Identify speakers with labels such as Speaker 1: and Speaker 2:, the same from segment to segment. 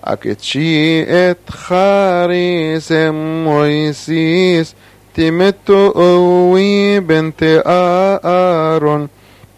Speaker 1: أكتشي اتخاريس مويسيس تمتو أوي بنت آرون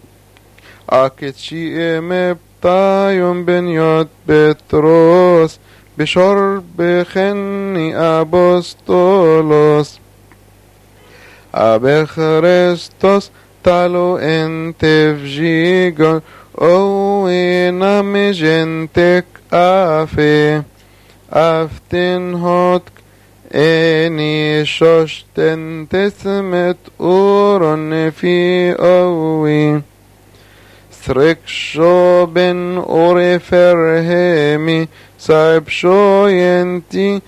Speaker 1: أكتشي مبتايون بن يود بطرس بشرب خني أبوستولوس أبي خريستوس تالو انت فجيجون أوينا مجنتك أفي أفتن هوتك إني شوشتن تسمت أورن في أوي ثرك شو بن أوري فرهمي صعب شو ينتي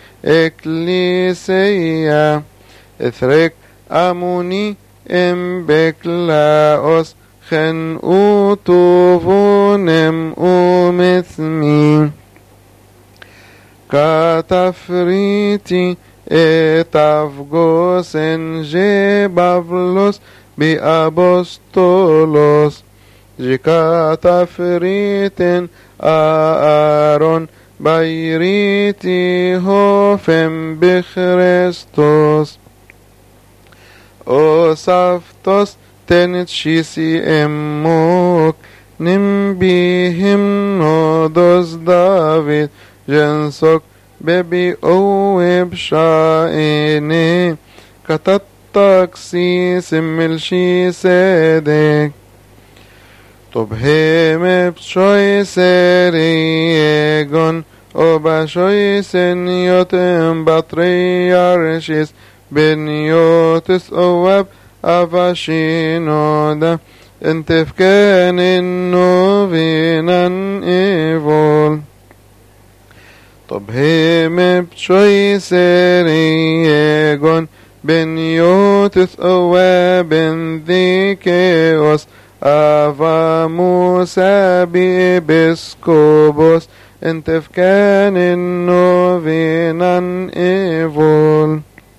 Speaker 1: إكليسيا ثرك أموني إم بكلاوس خن أوتوفونم أومثمي كتفريتي اتافغوس جبابلوس بأبوستولوس جكا تفريتن آرون بايريتي هوفم بخريستوس أوسافتوس تنتشيسي اموك نمبيهم نودوس دافيد جنسوك ببي اوب شائني كتتاكسي سملشي سيدك طبهم بشوي سريغون وبشوي سنيوتم بطريارشيس بنيوتس اواب أفاشينودا انتفكان النوفينان إيفول طبهم بشوي سريغون بنيوتس اواب ذيكيوس أفا موسى بيبسكوبوس انتفكان النوفينان إيفول